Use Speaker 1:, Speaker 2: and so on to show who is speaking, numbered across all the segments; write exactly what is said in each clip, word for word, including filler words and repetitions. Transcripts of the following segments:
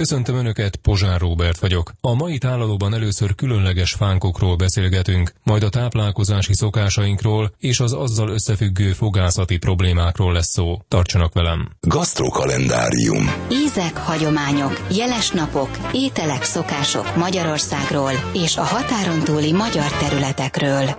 Speaker 1: Köszöntöm Önöket, Pozsár Róbert vagyok. A mai tálalóban először különleges fánkokról beszélgetünk, majd a táplálkozási szokásainkról és az azzal összefüggő fogászati problémákról lesz szó. Tartsanak velem!
Speaker 2: Gasztrokalendárium.
Speaker 3: Ízek, hagyományok, jeles napok, ételek, szokások Magyarországról és a határon túli magyar területekről.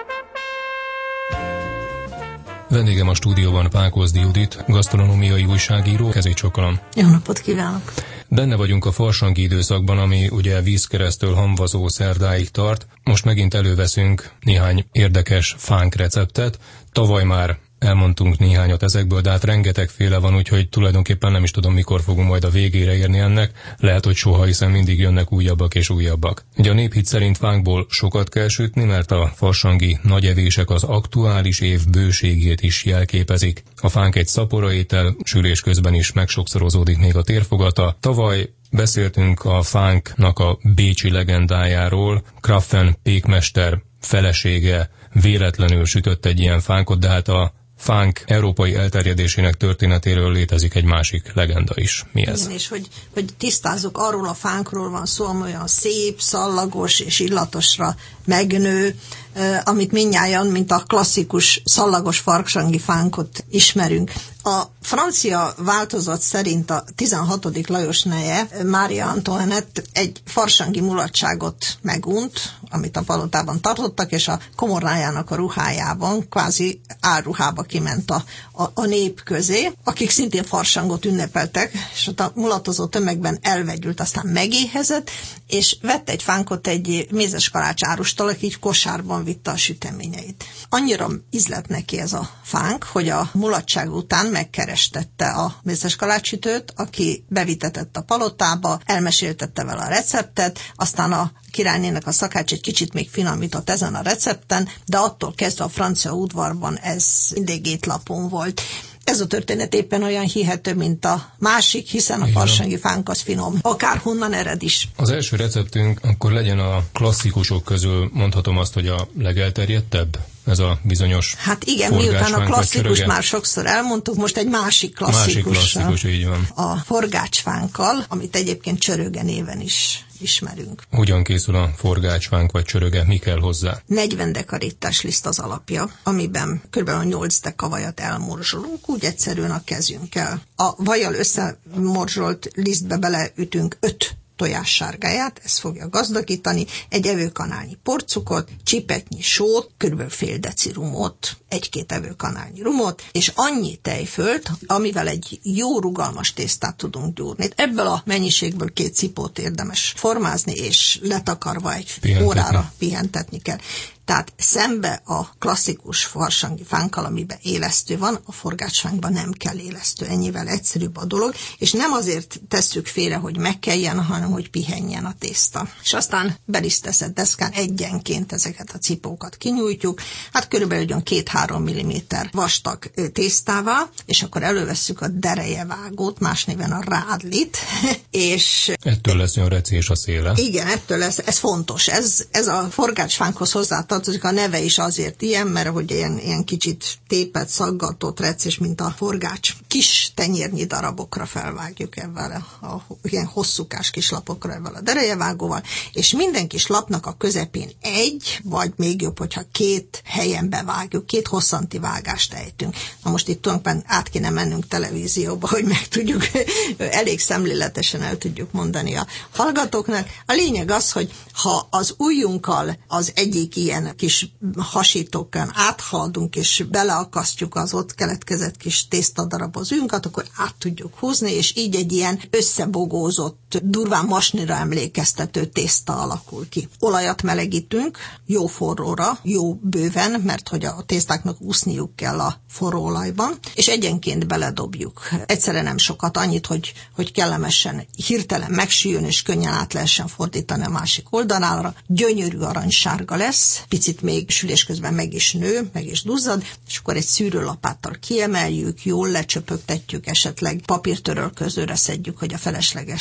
Speaker 1: Vendégem a stúdióban Pákozdi Judit, gasztronómiai újságíró. Kezét csókolom.
Speaker 4: Jó napot kívánok!
Speaker 1: Benne vagyunk a farsangi időszakban, ami ugye vízkeresztől hamvazó szerdáig tart. Most megint előveszünk néhány érdekes fánk receptet. Tavaly már elmondtunk néhányat ezekből, de hát rengetegféle van, úgyhogy tulajdonképpen nem is tudom, mikor fogunk majd a végére érni ennek. Lehet, hogy soha, hiszen mindig jönnek újabbak és újabbak. Ugye a néphit szerint fánkból sokat kell sütni, mert a farsangi nagyevések az aktuális év bőségét is jelképezik. A fánk egy szapora étel, sülés közben is megsokszorozódik még a térfogata. Tavaly beszéltünk a fánknak a bécsi legendájáról. Krapfen pékmester felesége véletlenül sütött egy ilyen fánkot, de hát a fánk európai elterjedésének történetéről létezik egy másik legenda is. Mi ez?
Speaker 4: Igen, és hogy, hogy tisztázzuk, arról a fánkról van szó, ami olyan szép, szallagos és illatosra megnő, amit mindnyájan, mint a klasszikus szallagos farsangi fánkot ismerünk. A francia változat szerint a tizenhatodik Lajos neje, Mária Antoinette egy farsangi mulatságot megunt, amit a palotában tartottak, és a komorrájának a ruhájában, kvázi álruhába kiment a, a, a nép közé, akik szintén farsangot ünnepeltek, és ott a mulatozó tömegben elvegyült, aztán megéhezett, és vett egy fánkot egy mézes kalács árustól, aki így kosárban vitte a süteményeit. Annyira ízlett neki ez a fánk, hogy a mulatság után megkerestette a mézes kalácsütőt, aki bevitetett a palotába, elmeséltette vele a receptet, aztán a királynének a szakács egy kicsit még finomított ezen a recepten, de attól kezdve a francia udvarban ez mindig étlapon volt. Ez a történet éppen olyan hihető, mint a másik, hiszen a farsangi fánk az finom. Akárhonnan ered is.
Speaker 1: Az első receptünk akkor legyen a klasszikusok közül, mondhatom azt, hogy a legelterjedtebb? Ez a bizonyos
Speaker 4: Hát igen, miután a klasszikus már sokszor elmondtuk, most egy másik klasszikus.
Speaker 1: Másik klasszikus, így van.
Speaker 4: A forgácsfánkkal, amit egyébként csöröge néven is ismerünk.
Speaker 1: Hogyan készül a forgácsfánk vagy csöröge? Mi kell hozzá?
Speaker 4: negyven dekaritás liszt az alapja, amiben kb. nyolc deka vajat elmorzsolunk, úgy egyszerűen a kezünkkel. A vajjal összemorzsolt lisztbe beleütünk öt tojás sárgáját, ez fogja gazdagítani, egy evőkanálnyi porcukot, csipetnyi sót, kb. Fél deci rumot, egy-két evőkanálnyi rumot, és annyi tejfölt, amivel egy jó rugalmas tésztát tudunk gyúrni. Ebből a mennyiségből két cipót érdemes formázni, és letakarva egy pihentetni. órára pihentetni kell. Tehát szembe a klasszikus farsangi fánkkal, amiben élesztő van, a forgácsfánkban nem kell élesztő, ennyivel egyszerűbb a dolog, és nem azért tesszük félre, hogy megkeljen, hanem hogy pihenjen a tészta. És aztán beliszteszett deszkán egyenként ezeket a cipókat kinyújtjuk, hát körülbelül két-három milliméter vastag tésztává, és akkor elővesszük a derejevágót, más néven a rádlit, és...
Speaker 1: Ettől lesz olyan recés a széle.
Speaker 4: Igen, ettől lesz, ez fontos, ez, ez a forgácsfánkhoz hozzá a neve is azért ilyen, mert hogy ilyen, ilyen kicsit tépet, szaggatott, recés, mint a forgács. Kis tenyérnyi darabokra felvágjuk ebben a, a ilyen hosszúkás kis lapokra ebben a derejevágóval, és minden kis lapnak a közepén egy, vagy még jobb, hogyha két helyen bevágjuk, két hosszanti vágást ejtünk. Na most itt tulajdonképpen át kéne mennünk televízióba, hogy meg tudjuk, elég szemléletesen el tudjuk mondani a hallgatóknak. A lényeg az, hogy ha az ujjunkkal az egyik ilyen kis hasítókon áthaladunk, és beleakasztjuk az ott keletkezett kis tésztadarab az ujjunkat, akkor át tudjuk húzni, és így egy ilyen összebogózott, durván masnira emlékeztető tészta alakul ki. Olajat melegítünk, jó forróra, jó bőven, mert hogy a tésztáknak úszniuk kell a forró olajban, és egyenként beledobjuk. Egyszerre nem sokat, annyit, hogy, hogy kellemesen, hirtelen megsüljön, és könnyen át lehessen fordítani a másik oldalára. Gyönyörű aranysárga lesz, picit még sülés közben meg is nő, meg is duzzad, és akkor egy szűrőlapáttal kiemeljük, jól lecsöpögtetjük, esetleg papírtörölközőre szedjük, hogy a felesleges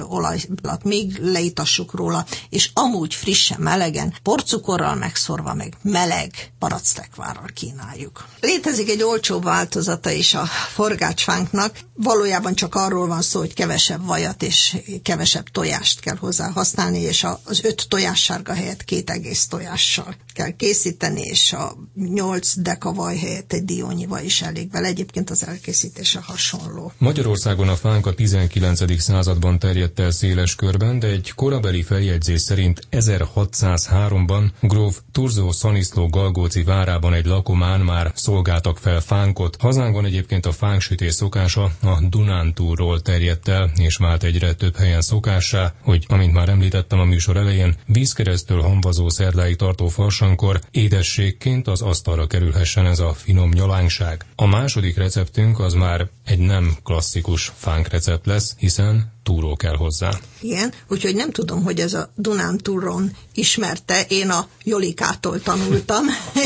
Speaker 4: olajat még leitassuk róla, és amúgy frissen, melegen, porcukorral megszorva, meg meleg paractekvárral kínáljuk. Létezik egy olcsóbb változata is a forgácsfánknak, valójában csak arról van szó, hogy kevesebb vajat és kevesebb tojást kell hozzá használni, és az öt tojássárga helyett két egész tojással kell készíteni, és a nyolc deka vaj helyett egy diónyi vaj is elég vele. Egyébként az elkészítése hasonló.
Speaker 1: Magyarországon a fánk a tizenkilencedik században terjedt el széles körben, de egy korabeli feljegyzés szerint ezerhatszázháromban gróf Thurzó Szaniszló Galgóci várában egy lakomán már szolgáltak fel fánkot. Hazánkban egyébként a fánksütés szokása a Dunántúlról terjedt el, és vált egyre több helyen szokássá, hogy, amint már említettem a műsor elején, vízkeresztől hamvazó szerdáig tartó farsankor édességként az asztalra kerülhessen ez a finom nyalánkság. A második receptünk az már egy nem klasszikus fánk recept lesz, hiszen túró kell hozzá.
Speaker 4: Igen, úgyhogy nem tudom, hogy ez a Dunántúron ismerte, én a Jolikától tanultam,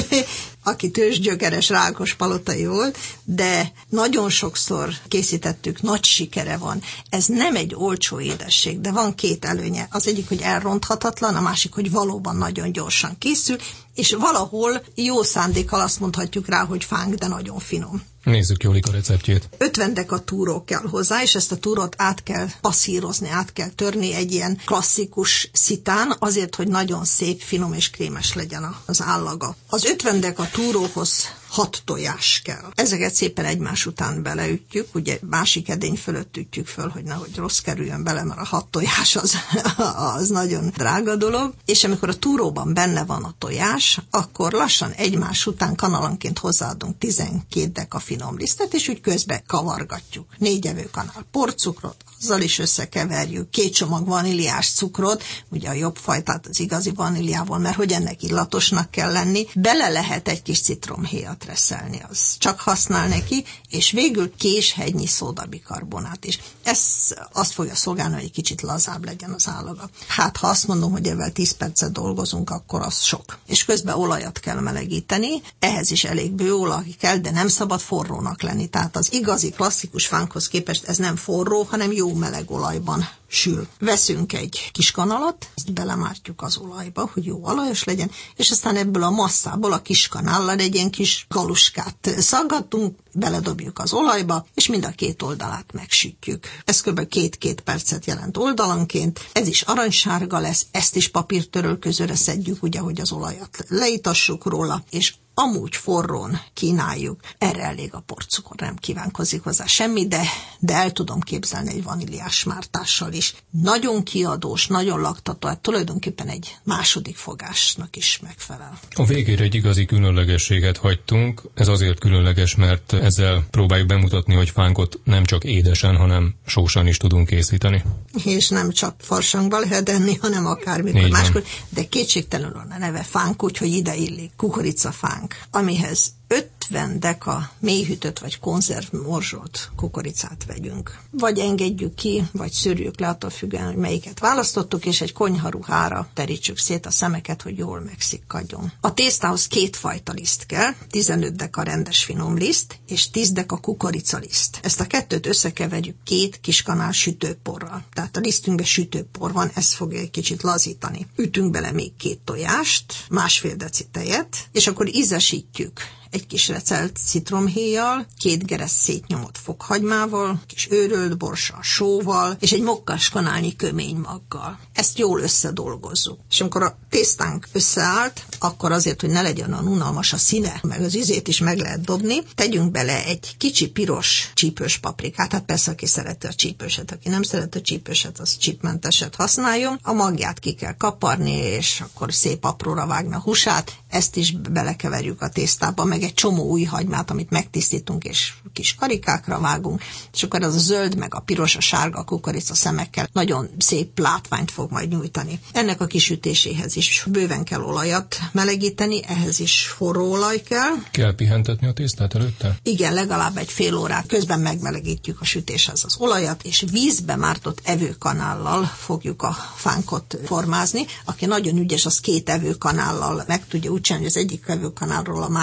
Speaker 4: aki tőzsgyökeres Rákospalotai volt, de nagyon sokszor készítettük, nagy sikere van. Ez nem egy olcsó édesség, de van két előnye. Az egyik, hogy elronthatatlan, a másik, hogy valóban nagyon gyorsan készül, és valahol jó szándékkal azt mondhatjuk rá, hogy fánk, de nagyon finom.
Speaker 1: Nézzük Jolika receptjét.
Speaker 4: ötven deka túró kell hozzá, és ezt a túrót át kell passzírozni, át kell törni egy ilyen klasszikus szitán, azért, hogy nagyon szép, finom és krémes legyen az állaga. Az ötven deka túróhoz hat tojás kell. Ezeket szépen egymás után beleütjük, ugye másik edény fölött ütjük föl, hogy nehogy rossz kerüljön bele, mert a hat tojás az, az nagyon drága dolog. És amikor a túróban benne van a tojás, akkor lassan egymás után kanalanként hozzáadunk tizenkét deka finom lisztet, és úgy közbe kavargatjuk. Négy evőkanál porcukrot, azzal is összekeverjük, két csomag vaníliás cukrot, ugye a jobb fajtát az igazi vaníliával, mert hogy ennek illatosnak kell lenni. Bele lehet egy kis citromhéjat reszelni, az csak használ neki, és végül késhegynyi szódabikarbonát is. Ez azt fogja szolgálni, hogy egy kicsit lazább legyen az állaga. Hát, ha azt mondom, hogy ebben tíz percet dolgozunk, akkor az sok. És közben olajat kell melegíteni, ehhez is elég bő olaj kell, de nem szabad forrónak lenni. Tehát az igazi klasszikus fánkhoz képest ez nem forró, hanem jó meleg olajban sül. Veszünk egy kis kanalat, ezt belemártjuk az olajba, hogy jó olajos legyen, és aztán ebből a masszából a kis kanállal egy ilyen kis galuskát szaggatunk, beledobjuk az olajba, és mind a két oldalát megsütjük. Ez kb. két-két percet jelent oldalanként, ez is aranysárga lesz, ezt is papírtörölközőre szedjük, ugye, hogy az olajat leitassuk róla, és amúgy forrón kínáljuk. Erre elég a porcukor, nem kívánkozik hozzá semmi, de, de el tudom képzelni egy vaníliás mártással is. Nagyon kiadós, nagyon laktató, hát tulajdonképpen egy második fogásnak is megfelel.
Speaker 1: A végére egy igazi különlegességet hagytunk. Ez azért különleges, mert ezzel próbáljuk bemutatni, hogy fánkot nem csak édesen, hanem sósan is tudunk készíteni.
Speaker 4: És nem csak farsangba lehet enni, hanem akármikor máskor. De kétségtelenül a neve fánk, úgyhogy ide illik kukoricafánk, amihez ötven deka mélyhűtött vagy konzervmorzsolt kukoricát vegyünk. Vagy engedjük ki, vagy szűrjük le, attól függően, hogy melyiket választottuk, és egy konyharuhára terítsük szét a szemeket, hogy jól megszikkadjon. A tésztához kétfajta liszt kell, tizenöt deka rendes finom liszt, és tíz deka kukoricaliszt. Ezt a kettőt összekeverjük két kis kanál sütőporral. Tehát a lisztünkben sütőpor van, ez fogja egy kicsit lazítani. Ütünk bele még két tojást, másfél deci tejet, és akkor ízesítjük egy kis recelt citromhéjjal, két geresz szétnyomott fokhagymával, kis őrölt borssal, sóval, és egy mokkás kanálnyi köménymaggal. Ezt jól összedolgozzuk. És amikor a tésztánk összeállt, akkor azért, hogy ne legyen olyan unalmas a színe, meg az ízét is meg lehet dobni, tegyünk bele egy kicsi piros csípős paprikát, hát persze, aki szereti a csípőset, aki nem szereti a csípőset, az csípmenteset használjon. A magját ki kell kaparni, és akkor szép apróra vágni a húsát, ezt is belekeverjük a tésztába, meg egy csomó új hagymát, amit megtisztítunk, és kis karikákra vágunk, és akkor az a zöld, meg a piros, a sárga a kukorica szemekkel nagyon szép látványt fog majd nyújtani. Ennek a kisütéséhez is bőven kell olajat melegíteni, ehhez is forró olaj kell.
Speaker 1: Kell pihentetni a tésztát előtte?
Speaker 4: Igen, legalább egy fél órát, közben megmelegítjük a sütéshez az olajat, és vízbe mártott evőkanállal fogjuk a fánkot formázni. Aki nagyon ügyes, az két evőkanállal meg tudja úgy csinálni, hogy az egyik evőkanálról a másikra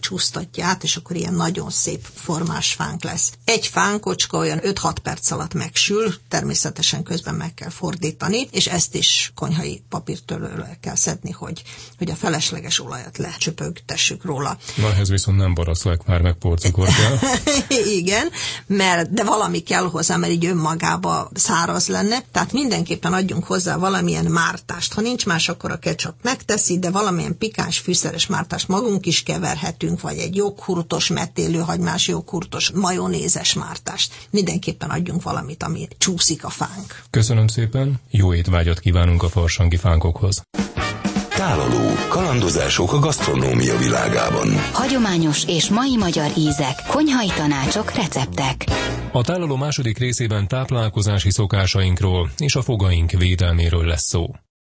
Speaker 4: csúsztatja át, és akkor ilyen nagyon szép formás fánk lesz. Egy fánkocska olyan öt-hat perc alatt megsül, természetesen közben meg kell fordítani, és ezt is konyhai papírtörlőre kell szedni, hogy, hogy a felesleges olajat lecsöpögtessük róla.
Speaker 1: Na, ehhez viszont nem baraszlekvár meg porcukor kell.
Speaker 4: Igen, mert, de valami kell hozzá, mert így önmagába száraz lenne, tehát mindenképpen adjunk hozzá valamilyen mártást. Ha nincs más, akkor a ketchup megteszi, de valamilyen pikáns, fűszeres mártást magunk is keverhetünk, vagy egy joghurtos, metélőhagymás joghurtos, majonézes mártást. Mindenképpen adjunk valamit, ami csúszik a fánk.
Speaker 1: Köszönöm szépen, jó étvágyat kívánunk a farsangi fánkokhoz.
Speaker 2: Tálaló. Kalandozások a gasztronómia világában.
Speaker 3: Hagyományos és mai magyar ízek, konyhai tanácsok, receptek.
Speaker 1: A tálaló második részében táplálkozási szokásainkról és a fogaink védelméről lesz szó.